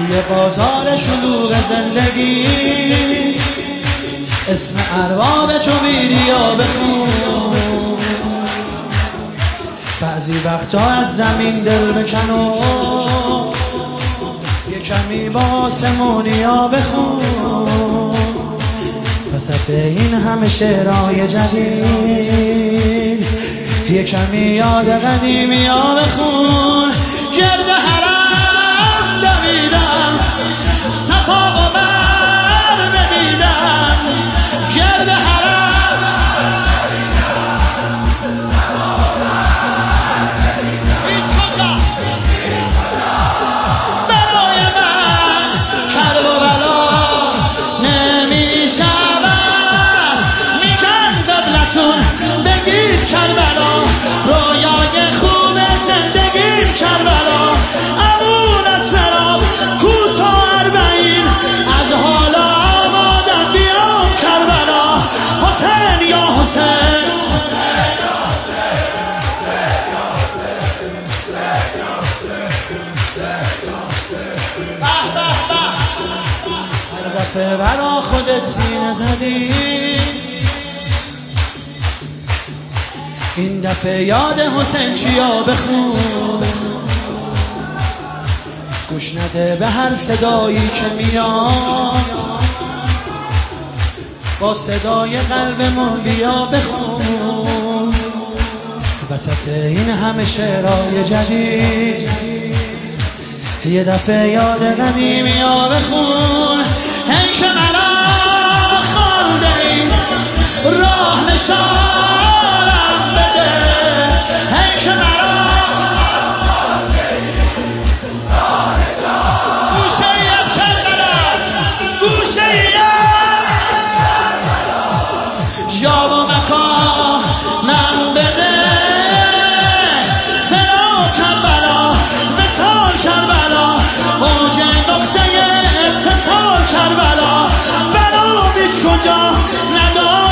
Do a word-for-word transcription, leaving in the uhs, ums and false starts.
توی بازار شلوغ زندگی اسم ارباب تو بیریا بخون. بعضی وقتا از زمین دل بکن و یه کمی با آسمونیا بخون. وسط این همه شعرهای جدید یه کمی یاد قدیمیا بخون. گرد حرم دویدم صفا و بر بدیدم، گرد حرم هیچ کجا برای من کرب و بلا نمی شود. میگن قبلتون بگید کربلا، رویای خوب زندگیم کربلا. امون از فراب کوتا اربعین، از حالا آمادم بیام کربلا. حسین یا حسین، هر دفعه برا خودت سینه زدی، این دفعه یاد حسین چیا بخون. گوش نده به هر صدایی که میاد، با صدای قلبمون بیا بخون. وسط این همه شعرهای جدید یه دفعه یاد قدیمیا بخون. هی که مرا خالده ای راه نشانم بده، هی که مرا گوشه ای کربلا، گوشه ای جا و مکانم بده. سنا کربلا مثال کربلا، اوج نقطه اتصال کربلا. برام هیچ کجا ندار